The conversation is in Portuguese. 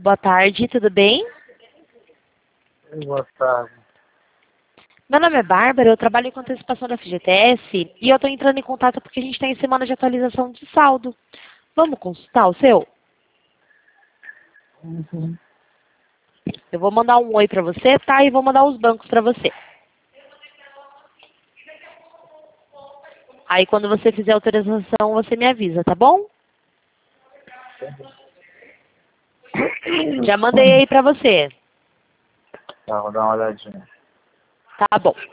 Boa tarde, tudo bem? Boa tarde. Meu nome é Bárbara, eu trabalho com antecipação da FGTS e eu estou entrando em contato porque a gente está em semana de atualização de saldo. Vamos consultar o seu? Uhum. Eu vou mandar um oi para você, tá? E vou mandar os bancos para você. Aí quando você fizer a autorização, você me avisa, tá bom? Já mandei aí para você. Tá, vou dar uma olhadinha. Tá bom.